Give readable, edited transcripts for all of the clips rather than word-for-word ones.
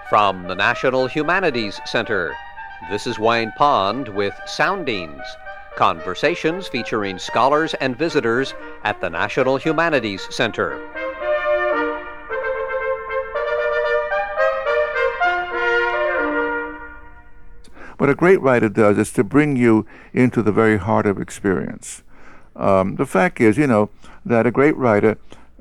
From the National Humanities Center, this is Wayne Pond with Soundings, conversations featuring scholars and visitors at the National Humanities Center. What a great writer does is to bring you into the very heart of experience. The fact is, that a great writer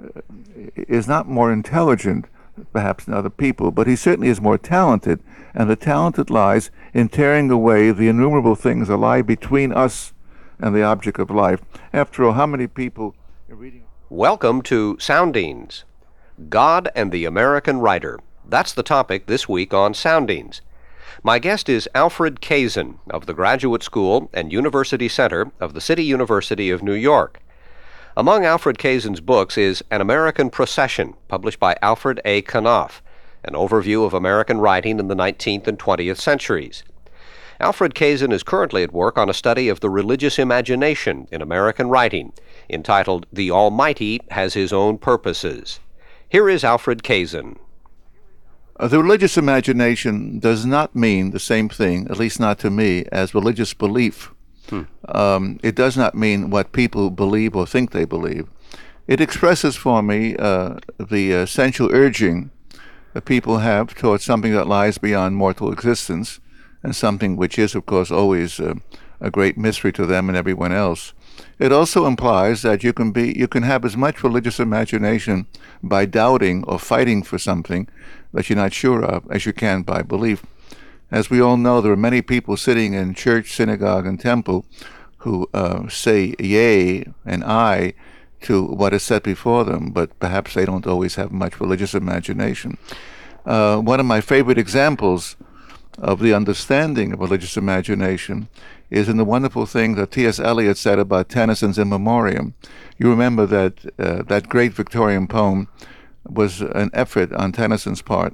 is not more intelligent, perhaps, than other people, but he certainly is more talented, and the talent lies in tearing away the innumerable things that lie between us and the object of life. After all, how many people are reading? Welcome to Soundings, God and the American Writer. That's the topic this week on Soundings. My guest is Alfred Kazin of the Graduate School and University Center of the City University of New York. Among Alfred Kazin's books is An American Procession, published by Alfred A. Knopf, an overview of American writing in the 19th and 20th centuries. Alfred Kazin is currently at work on a study of the religious imagination in American writing, entitled The Almighty Has His Own Purposes. Here is Alfred Kazin. The religious imagination does not mean the same thing, at least not to me, as religious belief. It does not mean what people believe or think they believe. It expresses for me the essential urging that people have towards something that lies beyond mortal existence, and something which is, of course, always a great mystery to them and everyone else. It also implies that you can have as much religious imagination by doubting or fighting for something that you're not sure of as you can by belief. As we all know, there are many people sitting in church, synagogue, and temple who say yea and aye to what is set before them, but perhaps they don't always have much religious imagination. One of my favorite examples of the understanding of religious imagination is in the wonderful thing that T.S. Eliot said about Tennyson's In Memoriam. You remember that that great Victorian poem was an effort on Tennyson's part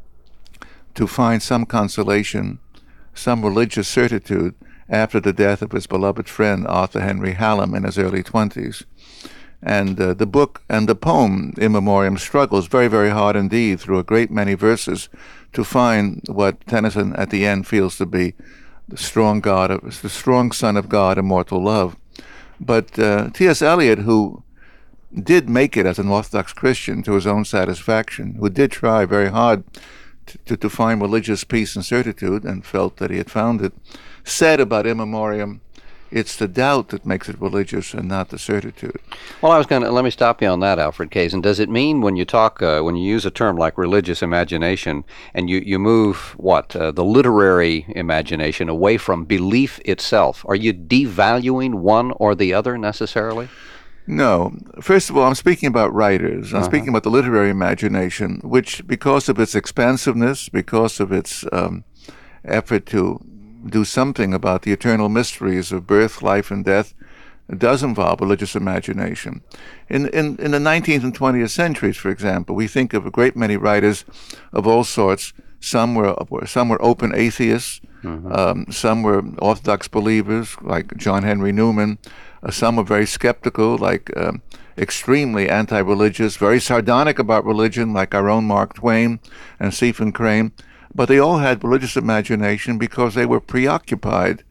to find some consolation, some religious certitude after the death of his beloved friend Arthur Henry Hallam in his early 20s. And the book and the poem In Memoriam struggles very, very hard indeed through a great many verses to find what Tennyson at the end feels to be the strong Son of God, immortal love. But T.S. Eliot, who did make it as an Orthodox Christian to his own satisfaction, who did try very hard to find religious peace and certitude and felt that he had found it, said about In Memoriam, it's the doubt that makes it religious and not the certitude. Well, let me stop you on that, Alfred Kazin. Does it mean when you use a term like religious imagination, and you move the literary imagination away from belief itself, are you devaluing one or the other necessarily? No. First of all, I'm speaking about writers. I'm speaking about the literary imagination, which, because of its expansiveness, because of its effort to do something about the eternal mysteries of birth, life, and death, does involve religious imagination. In the 19th and 20th centuries, for example, we think of a great many writers of all sorts. Some were open atheists. Some were Orthodox believers, like John Henry Newman. Some were very skeptical, like extremely anti-religious, very sardonic about religion, like our own Mark Twain and Stephen Crane. But they all had religious imagination because they were preoccupied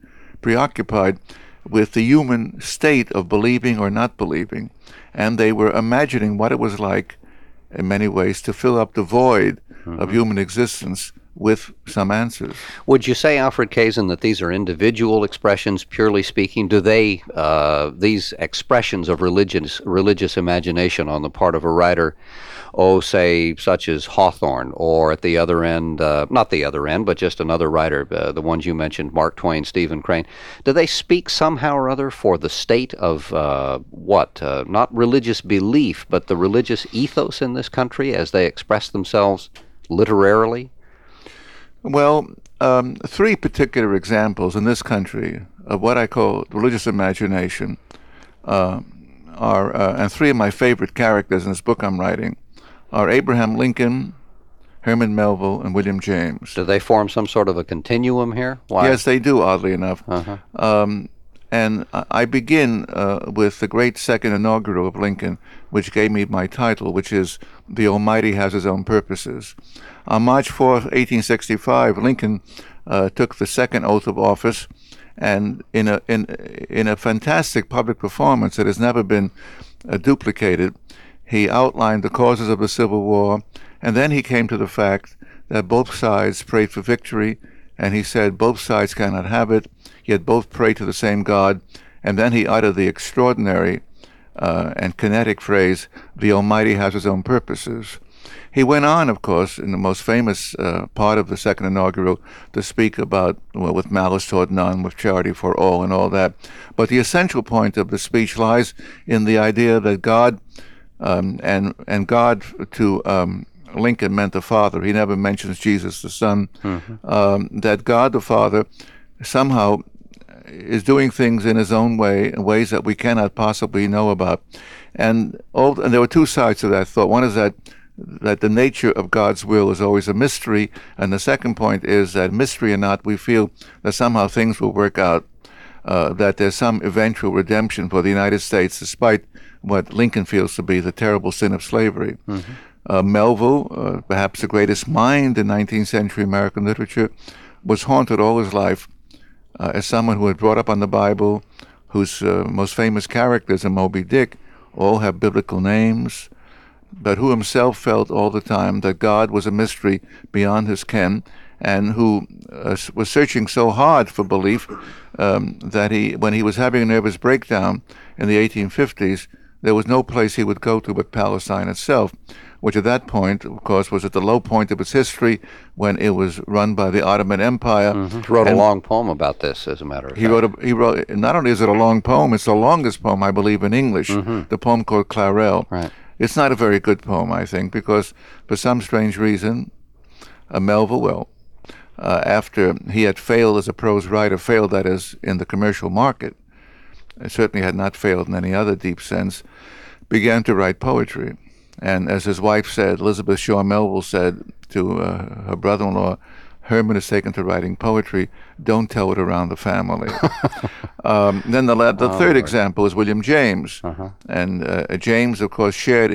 with the human state of believing or not believing. And they were imagining what it was like, in many ways, to fill up the void of human existence with some answers. Would you say, Alfred Kazin, that these are individual expressions, purely speaking? Do they, these expressions of religious imagination on the part of a writer, say, such as Hawthorne, or at the other end, not the other end, but just another writer, the ones you mentioned, Mark Twain, Stephen Crane, do they speak somehow or other for the state of not religious belief, but the religious ethos in this country as they express themselves literarily? Well, three particular examples in this country of what I call religious imagination are, and three of my favorite characters in this book I'm writing, are Abraham Lincoln, Herman Melville, and William James. Do they form some sort of a continuum here? Why? Yes, they do, oddly enough. And I begin with the great second inaugural of Lincoln, which gave me my title, which is "The Almighty Has His Own Purposes." On March 4th, 1865, Lincoln took the second oath of office, and in a fantastic public performance that has never been duplicated, he outlined the causes of the Civil War, and then he came to the fact that both sides prayed for victory, and he said both sides cannot have it, yet both pray to the same God. And then he uttered the extraordinary and kinetic phrase, "The Almighty has His own purposes." He went on, of course, in the most famous part of the second inaugural, to speak about, well, with malice toward none, with charity for all, and all that. But the essential point of the speech lies in the idea that God, and God to Lincoln meant the Father. He never mentions Jesus the Son. That God the Father somehow is doing things in His own way, in ways that we cannot possibly know about. And there were two sides to that thought. One is that the nature of God's will is always a mystery, and the second point is that, mystery or not, we feel that somehow things will work out, that there's some eventual redemption for the United States, despite what Lincoln feels to be the terrible sin of slavery. Melville, perhaps the greatest mind in 19th century American literature, was haunted all his life as someone who had brought up on the Bible, whose most famous characters in Moby Dick all have biblical names, but who himself felt all the time that God was a mystery beyond his ken, and who was searching so hard for belief that when he was having a nervous breakdown in the 1850s, there was no place he would go to but Palestine itself, which at that point, of course, was at the low point of its history when it was run by the Ottoman Empire. He wrote a long poem about this, as a matter of fact. He wrote, not only is it a long poem, it's the longest poem, I believe, in English, the poem called Clarel. Right. It's not a very good poem, I think, because for some strange reason, Melville, after he had failed as a prose writer, failed, that is, in the commercial market, certainly had not failed in any other deep sense, began to write poetry. And as his wife said, Elizabeth Shaw Melville said to her brother-in-law, "Herman is taken to writing poetry. Don't tell it around the family." Then the third example is William James. And James, of course, shared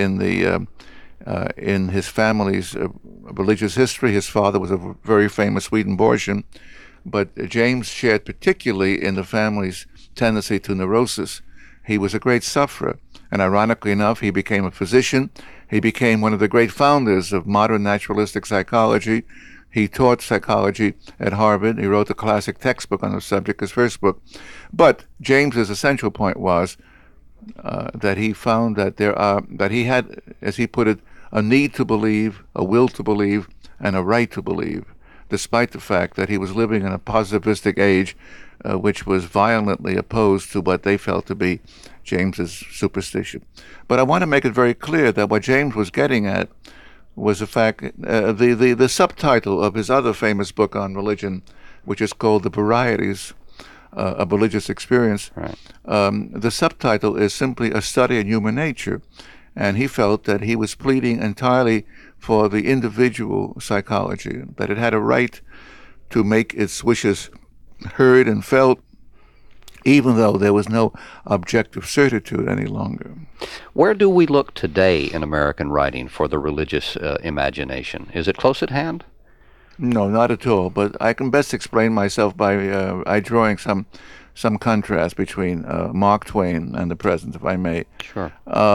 in his family's religious history. His father was a very famous Swedenborgian, but James shared particularly in the family's tendency to neurosis. He was a great sufferer, and ironically enough, he became a physician. He became one of the great founders of modern naturalistic psychology. He taught psychology at Harvard. He wrote the classic textbook on the subject, his first book. But James's essential point was that he found that he had, as he put it, a need to believe, a will to believe, and a right to believe, despite the fact that he was living in a positivistic age which was violently opposed to what they felt to be James's superstition. But I want to make it very clear that what James was getting at was the fact, the subtitle of his other famous book on religion, which is called The Varieties of Religious Experience, Right. The subtitle is simply a study in human nature. And he felt that he was pleading entirely for the individual psychology, that it had a right to make its wishes heard and felt, even though there was no objective certitude any longer. Where do we look today in American writing for the religious imagination? Is it close at hand? No, not at all. But I can best explain myself by drawing some contrast between Mark Twain and the present, if I may. Sure.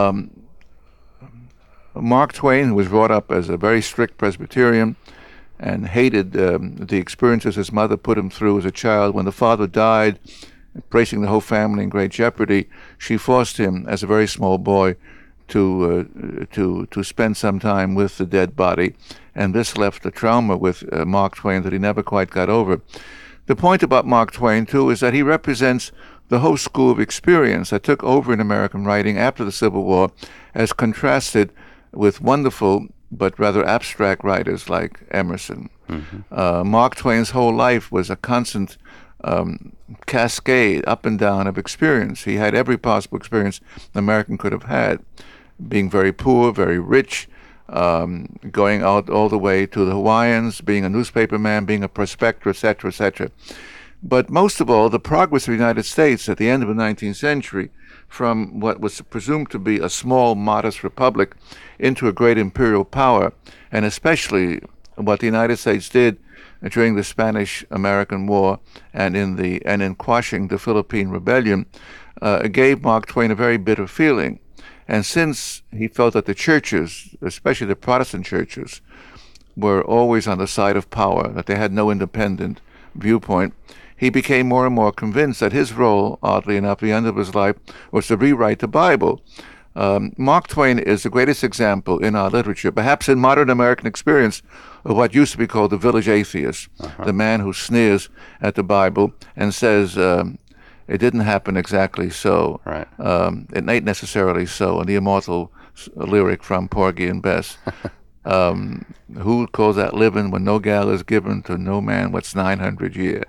Mark Twain, who was brought up as a very strict Presbyterian and hated the experiences his mother put him through as a child. When the father died, placing the whole family in great jeopardy, she forced him, as a very small boy, to spend some time with the dead body, and this left a trauma with Mark Twain that he never quite got over. The point about Mark Twain, too, is that he represents the whole school of experience that took over in American writing after the Civil War, as contrasted with wonderful but rather abstract writers like Emerson. Mark Twain's whole life was a constant cascade up and down of experience. He had every possible experience an American could have had, being very poor, very rich, going out all the way to the Hawaiians, being a newspaper man, being a prospector, etc., etc. But most of all, the progress of the United States at the end of the 19th century, from what was presumed to be a small, modest republic into a great imperial power, and especially what the United States did during the Spanish-American War and in quashing the Philippine Rebellion, gave Mark Twain a very bitter feeling. And since he felt that the churches, especially the Protestant churches, were always on the side of power, that they had no independent viewpoint, he became more and more convinced that his role, oddly enough, at the end of his life, was to rewrite the Bible. Mark Twain is the greatest example in our literature, perhaps in modern American experience, of what used to be called the village atheist, the man who sneers at the Bible and says, it didn't happen exactly so. Right. It ain't necessarily so. And the immortal lyric from Porgy and Bess. Who calls that living when no gal is given to no man what's 900 year?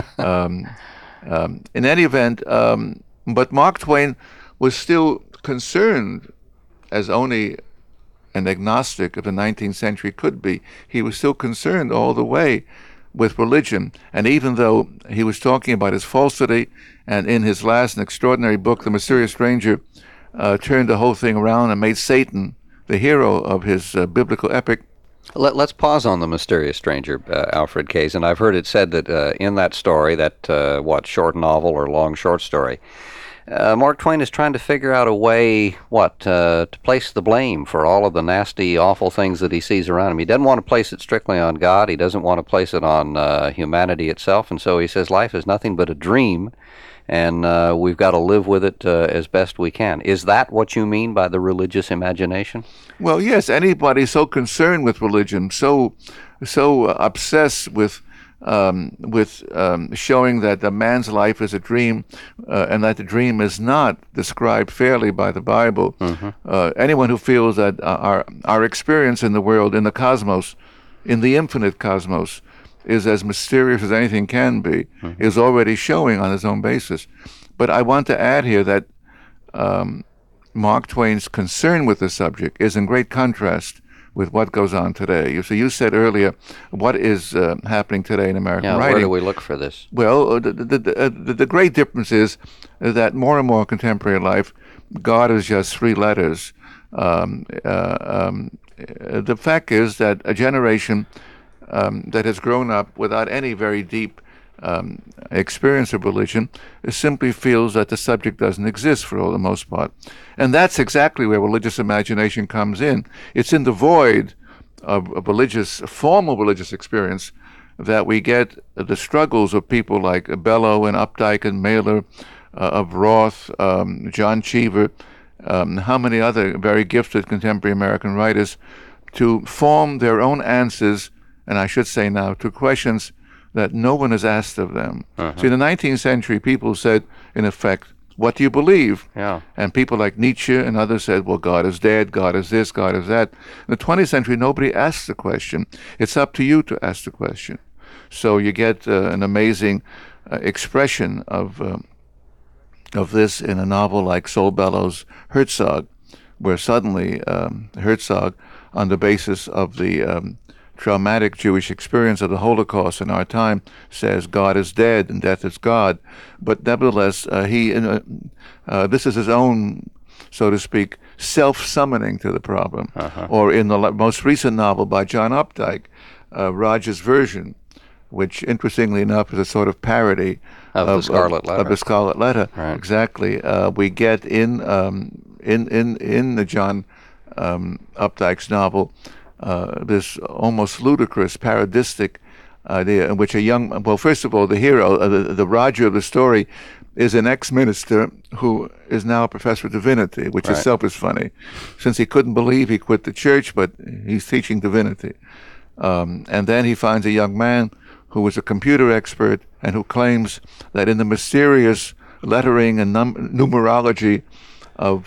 In any event, but Mark Twain was still concerned, as only an agnostic of the 19th century could be. He was still concerned all the way with religion. And even though he was talking about his falsity, and in his last and extraordinary book, The Mysterious Stranger, turned the whole thing around and made Satan the hero of his biblical epic. Let's pause on The Mysterious Stranger, Alfred Kazin. I've heard it said that in that story, that short novel or long short story, Mark Twain is trying to figure out a way, to place the blame for all of the nasty, awful things that he sees around him. He doesn't want to place it strictly on God. He doesn't want to place it on humanity itself. And so he says life is nothing but a dream, and we've got to live with it as best we can. Is that what you mean by the religious imagination? Well, yes. Anybody so concerned with religion, so obsessed with showing that a man's life is a dream, and that the dream is not described fairly by the Bible. Anyone who feels that our experience in the world, in the cosmos, in the infinite cosmos, is as mysterious as anything can be, is already showing on his own basis. But I want to add here that Mark Twain's concern with the subject is in great contrast with what goes on today. So you said earlier, what is happening today in American writing? Where do we look for this? Well, the great difference is that more and more contemporary life, God is just three letters. The fact is that a generation that has grown up without any very deep experience of religion simply feels that the subject doesn't exist for all the most part. And that's exactly where religious imagination comes in. It's in the void of formal religious experience that we get the struggles of people like Bellow and Updike and Mailer, of Roth, John Cheever, how many other very gifted contemporary American writers, to form their own answers, and I should say now, to questions that no one has asked of them. See, in the 19th century, people said, in effect, what do you believe? Yeah. And people like Nietzsche and others said, well, God is dead, God is this, God is that. In the 20th century, nobody asked the question. It's up to you to ask the question. So you get an amazing expression of this in a novel like Saul Bellows' Herzog, where suddenly Herzog, on the basis of the traumatic Jewish experience of the Holocaust in our time, says God is dead and death is God. But nevertheless, this is his own, so to speak, self-summoning to the problem. Or in the most recent novel by John Updike, Roger's Version, which, interestingly enough, is a sort of parody of the Scarlet Letter. Of the Scarlet Letter, right. Exactly. We get in the John Updike's novel this almost ludicrous, parodistic idea in which first of all, the hero, the Roger of the story, is an ex-minister who is now a professor of divinity, which right. itself is funny. Since he couldn't believe, he quit the church, but he's teaching divinity. And then he finds a young man who is a computer expert and who claims that in the mysterious lettering and numerology of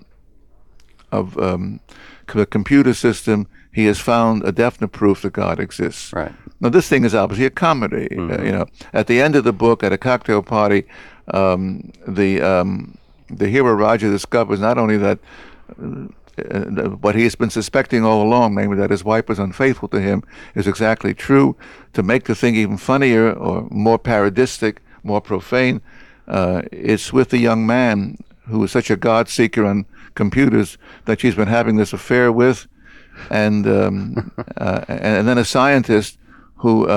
the computer system, he has found a definite proof that God exists. Right. Now, this thing is obviously a comedy. At the end of the book, at a cocktail party, the hero Roger discovers not only that what he has been suspecting all along, namely that his wife was unfaithful to him, is exactly true. To make the thing even funnier or more parodistic, more profane, it's with the young man who is such a God seeker on computers that she's been having this affair with, and then a scientist who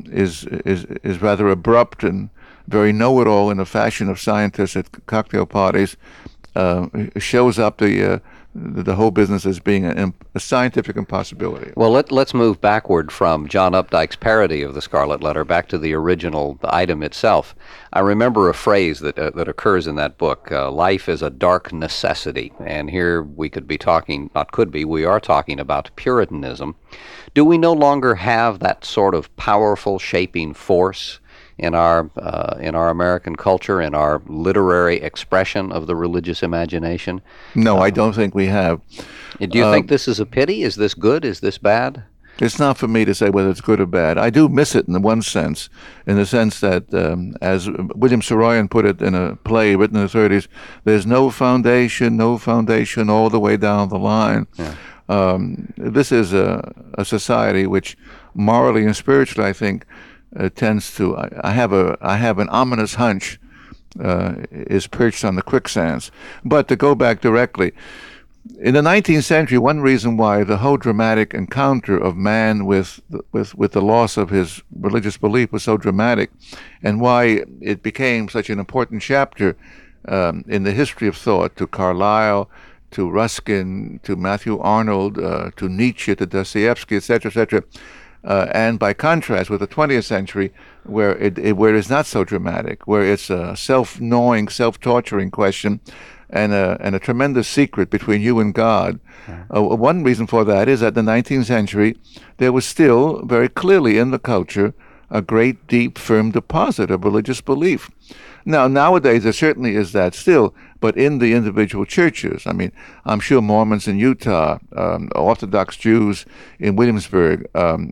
is rather abrupt and very know-it-all in the fashion of scientists at cocktail parties, shows up the whole business as being a scientific impossibility. Well, let's move backward from John Updike's parody of the Scarlet Letter back to the original item itself. I remember a phrase that occurs in that book, life is a dark necessity. And here we could be talking, not could be, we are talking about Puritanism. Do we no longer have that sort of powerful shaping force in our American culture, in our literary expression of the religious imagination? No, I don't think we have. Do you think this is a pity? Is this good? Is this bad? It's not for me to say whether it's good or bad. I do miss it in one sense, in the sense that, as William Saroyan put it in a play written in the 30s, there's no foundation all the way down the line. Yeah. This is a society which morally and spiritually, I think, tends to, I have an ominous hunch, is perched on the quicksands. But to go back directly, in the 19th century, one reason why the whole dramatic encounter of man with the loss of his religious belief was so dramatic, and why it became such an important chapter in the history of thought, to Carlyle, to Ruskin, to Matthew Arnold, to Nietzsche, to Dostoevsky, etc., and by contrast with the 20th century, where it is not so dramatic, where it's a self-gnawing, self-torturing question, and a tremendous secret between you and God. One reason for that is that in the 19th century, there was still very clearly in the culture a great, deep, firm deposit of religious belief. Now, nowadays, there certainly is that still, but in the individual churches. I mean, I'm sure Mormons in Utah, Orthodox Jews in Williamsburg,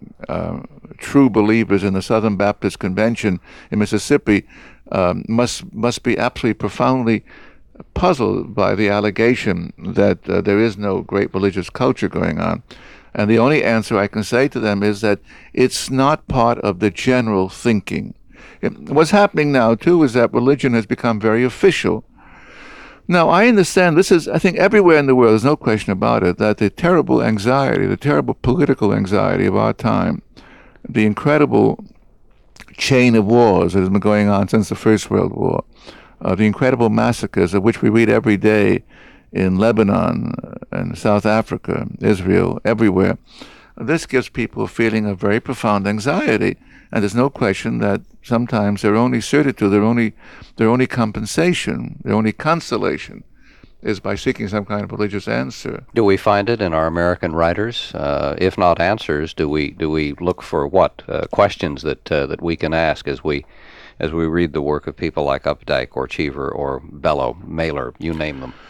true believers in the Southern Baptist Convention in Mississippi must be absolutely profoundly puzzled by the allegation that there is no great religious culture going on. And the only answer I can say to them is that it's not part of the general thinking. What's happening now, too, is that religion has become very official. Now, I understand this is, I think, everywhere in the world, there's no question about it, that the terrible anxiety, the terrible political anxiety of our time, the incredible chain of wars that has been going on since the First World War, the incredible massacres of which we read every day in Lebanon and South Africa, Israel, everywhere. This gives people a feeling of very profound anxiety, and there's no question that sometimes their only certitude, their only compensation, their only consolation is by seeking some kind of religious answer. Do we find it in our American writers? If not answers, do we look for what questions that we can ask as we read the work of people like Updike or Cheever or Bellow, Mailer, you name them?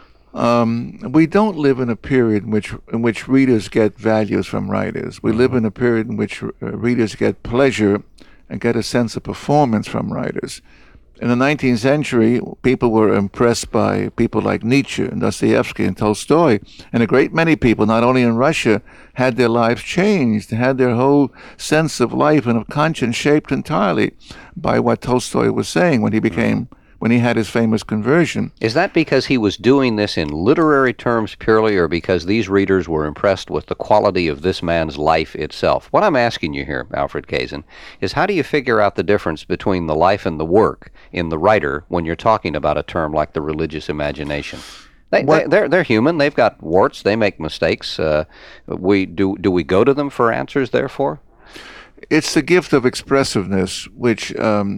We don't live in a period in which readers get values from writers. We live in a period in which readers get pleasure and get a sense of performance from writers. In the 19th century, people were impressed by people like Nietzsche and Dostoevsky and Tolstoy, and a great many people, not only in Russia, had their lives changed, had their whole sense of life and of conscience shaped entirely by what Tolstoy was saying when he had his famous conversion. Is that because he was doing this in literary terms purely, or because these readers were impressed with the quality of this man's life itself? What I'm asking you here, Alfred Kazin, is how do you figure out the difference between the life and the work in the writer when you're talking about a term like the religious imagination? They're human. They've got warts. They make mistakes. Do we go to them for answers, therefore? It's the gift of expressiveness which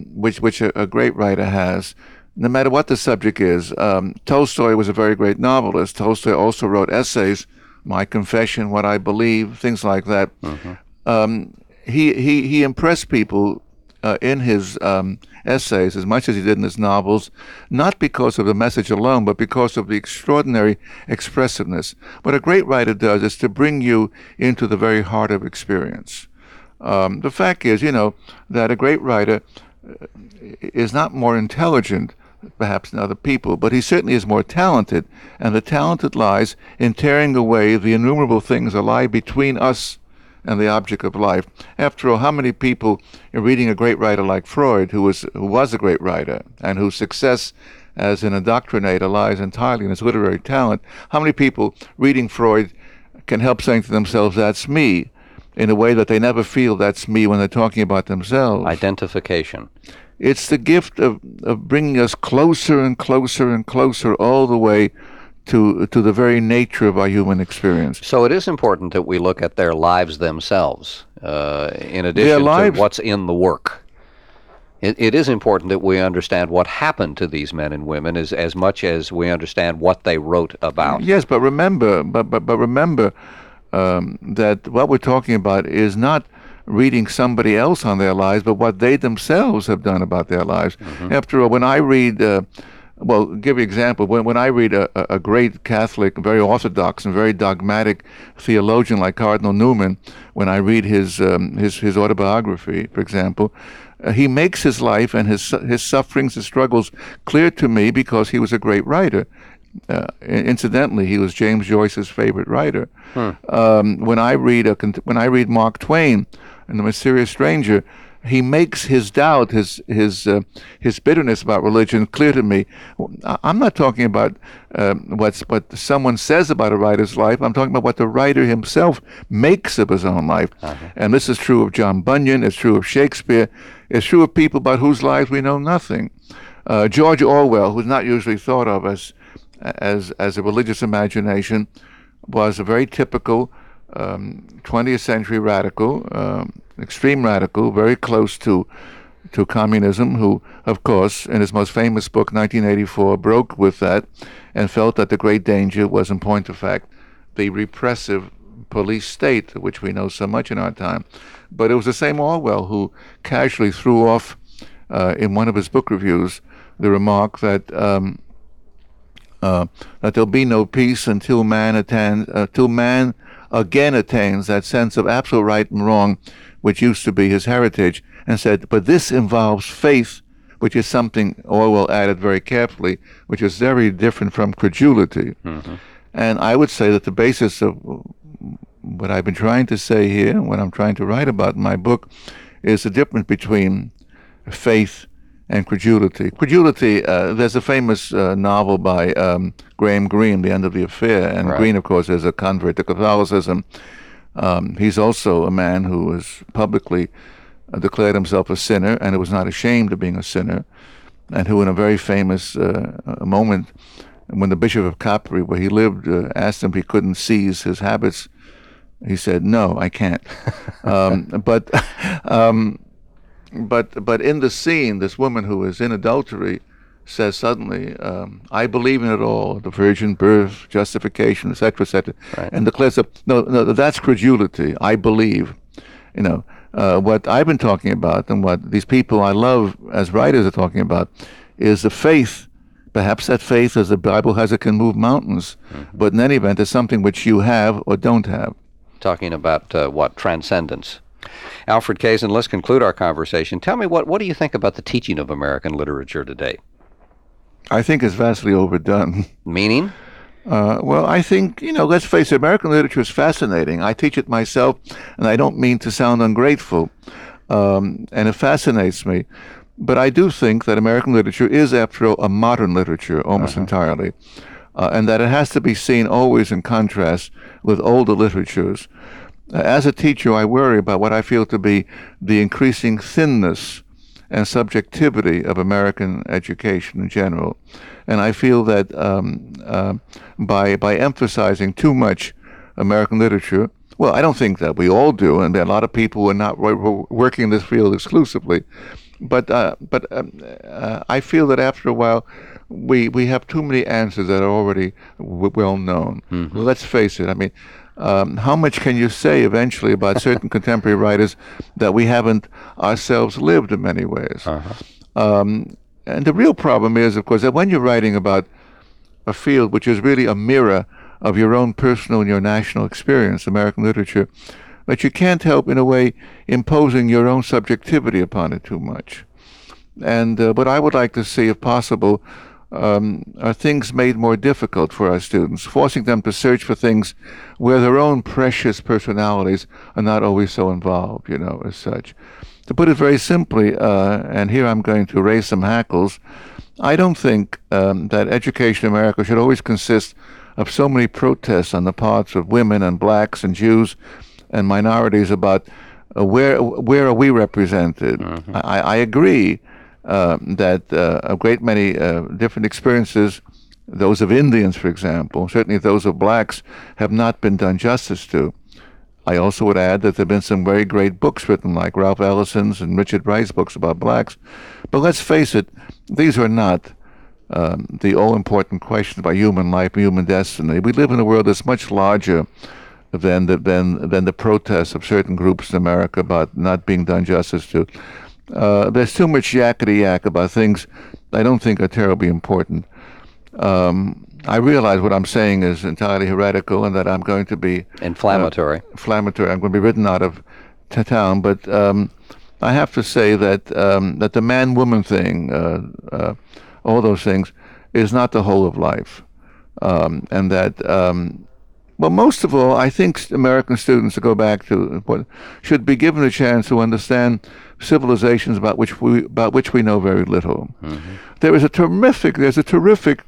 a great writer has, no matter what the subject is. Tolstoy was a very great novelist. Tolstoy also wrote essays, My Confession, What I Believe, things like that. He impressed people in his essays as much as he did in his novels, not because of the message alone, but because of the extraordinary expressiveness. What a great writer does is to bring you into the very heart of experience. The fact is, that a great writer is not more intelligent perhaps than other people, but he certainly is more talented, and the talented lies in tearing away the innumerable things that lie between us and the object of life. After all, how many people are reading a great writer like Freud, who was a great writer, and whose success as an indoctrinator lies entirely in his literary talent? How many people reading Freud can help saying to themselves, "That's me," in a way that they never feel that's me when they're talking about themselves? Identification. It's the gift of bringing us closer and closer and closer all the way to the very nature of our human experience. So it is important that we look at their lives themselves, in addition to what's in the work. It is important that we understand what happened to these men and women as much as we understand what they wrote about. Yes, but remember, that what we're talking about is not reading somebody else on their lives, but what they themselves have done about their lives. Mm-hmm. After all, when I read, well, give you an example. When I read a great Catholic, very orthodox and very dogmatic theologian like Cardinal Newman, when I read his autobiography, for example, he makes his life and his sufferings, his struggles clear to me because he was a great writer. Incidentally, he was James Joyce's favorite writer. When I read Mark Twain and The Mysterious Stranger, he makes his doubt, his bitterness about religion clear to me. I'm not talking about what someone says about a writer's life. I'm talking about what the writer himself makes of his own life. Uh-huh. And this is true of John Bunyan. It's true of Shakespeare. It's true of people about whose lives we know nothing. George Orwell, who's not usually thought of as a religious imagination, was a very typical 20th century radical, extreme radical, very close to communism, who, of course, in his most famous book, 1984, broke with that and felt that the great danger was, in point of fact, the repressive police state, which we know so much in our time. But it was the same Orwell who casually threw off, in one of his book reviews, the remark that there'll be no peace until man again attains that sense of absolute right and wrong, which used to be his heritage, and said, but this involves faith, which is something Orwell added very carefully, which is very different from credulity. Mm-hmm. And I would say that the basis of what I've been trying to say here, and what I'm trying to write about in my book, is the difference between faith and credulity. Credulity, there's a famous novel by Graham Greene, The End of the Affair, and right. Greene, of course, is a convert to Catholicism. He's also a man who has publicly declared himself a sinner, and who was not ashamed of being a sinner, and who in a very famous moment, when the Bishop of Capri, where he lived, asked him if he couldn't seize his habits, he said, "No, I can't." But in the scene, this woman who is in adultery says suddenly, "I believe in it all: the virgin birth, justification, etc., etc." Right. And declares, "No, that's credulity. I believe." You know, what I've been talking about, and what these people I love as writers are talking about, is the faith. Perhaps that faith, as the Bible has it, can move mountains. Mm-hmm. But in any event, it's something which you have or don't have. Talking about transcendence. Alfred Kazin, let's conclude our conversation. Tell me, what do you think about the teaching of American literature today? I think it's vastly overdone. Meaning? Well, I think, let's face it, American literature is fascinating. I teach it myself, and I don't mean to sound ungrateful, and it fascinates me. But I do think that American literature is, after all, a modern literature, almost entirely, and that it has to be seen always in contrast with older literatures. As a teacher, I worry about what I feel to be the increasing thinness and subjectivity of American education in general. And I feel that by emphasizing too much American literature, well, I don't think that we all do, and there are a lot of people who are not working in this field exclusively, but I feel that after a while, we have too many answers that are already well known. Mm-hmm. Let's face it. I mean, how much can you say eventually about certain contemporary writers that we haven't ourselves lived in many ways? Uh-huh. And the real problem is, of course, that when you're writing about a field which is really a mirror of your own personal and your national experience, American literature, that you can't help, in a way, imposing your own subjectivity upon it too much. And what I would like to see, if possible, are things made more difficult for our students, forcing them to search for things where their own precious personalities are not always so involved, as such. To put it very simply, and here I'm going to raise some hackles, I don't think that education in America should always consist of so many protests on the parts of women and blacks and Jews and minorities about where are we represented. Mm-hmm. I agree that a great many different experiences, those of Indians, for example, certainly those of blacks, have not been done justice to. I also would add that there have been some very great books written, like Ralph Ellison's and Richard Wright's books about blacks. But let's face it, these are not the all-important questions about human life and human destiny. We live in a world that's much larger than the protests of certain groups in America about not being done justice to. There's too much yakety-yak about things I don't think are terribly important. I realize what I'm saying is entirely heretical and that I'm going to be inflammatory. I'm going to be written out of town. But I have to say that that the man-woman thing, all those things, is not the whole of life, and that. Well, most of all, I think American students, to go back to what, should be given a chance to understand civilizations about which we know very little. Mm-hmm. There's a terrific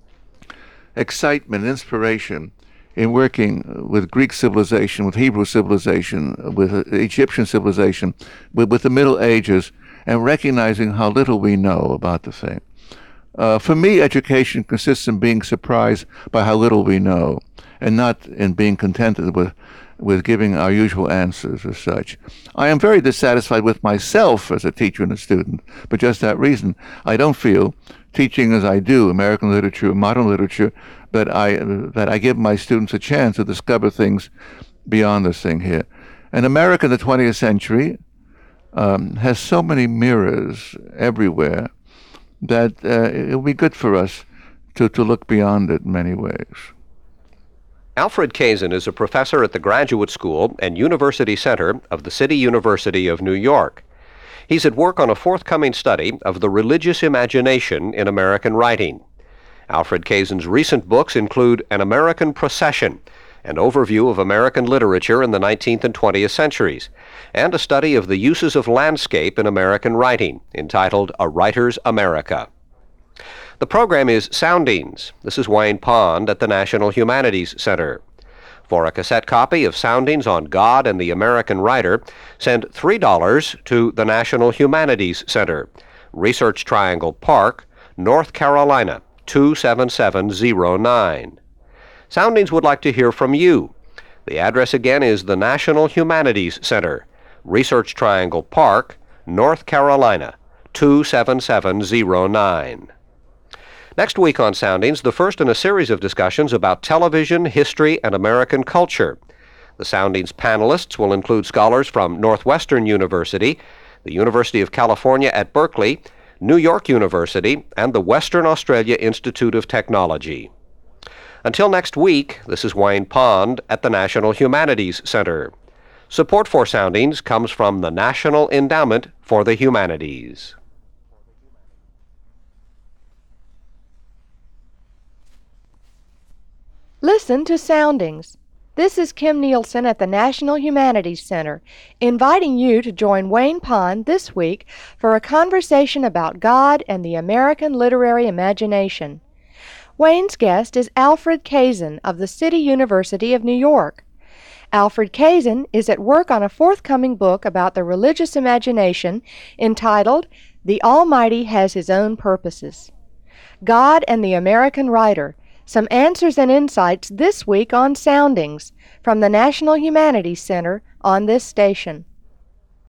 excitement, inspiration in working with Greek civilization, with Hebrew civilization, with Egyptian civilization, with the Middle Ages, and recognizing how little we know about the thing. For me, education consists in being surprised by how little we know, and not in being contented with giving our usual answers as such. I am very dissatisfied with myself as a teacher and a student, for just that reason. I don't feel, teaching as I do American literature, modern literature, that I give my students a chance to discover things beyond this thing here. And America in the 20th century has so many mirrors everywhere that it will be good for us to look beyond it in many ways. Alfred Kazin is a professor at the Graduate School and University Center of the City University of New York. He's at work on a forthcoming study of the religious imagination in American writing. Alfred Kazin's recent books include An American Procession, an overview of American literature in the 19th and 20th centuries, and a study of the uses of landscape in American writing, entitled A Writer's America. The program is Soundings. This is Wayne Pond at the National Humanities Center. For a cassette copy of Soundings on God and the American Writer, send $3 to the National Humanities Center, Research Triangle Park, North Carolina, 27709. Soundings would like to hear from you. The address again is the National Humanities Center, Research Triangle Park, North Carolina, 27709. Next week on Soundings, the first in a series of discussions about television, history, and American culture. The Soundings panelists will include scholars from Northwestern University, the University of California at Berkeley, New York University, and the Western Australia Institute of Technology. Until next week, this is Wayne Pond at the National Humanities Center. Support for Soundings comes from the National Endowment for the Humanities. Listen to Soundings. This is Kim Nielsen at the National Humanities Center, inviting you to join Wayne Pond this week for a conversation about God and the American literary imagination. Wayne's guest is Alfred Kazin of the City University of New York. Alfred Kazin is at work on a forthcoming book about the religious imagination entitled The Almighty Has His Own Purposes. God and the American Writer. Some answers and insights this week on Soundings from the National Humanities Center on this station.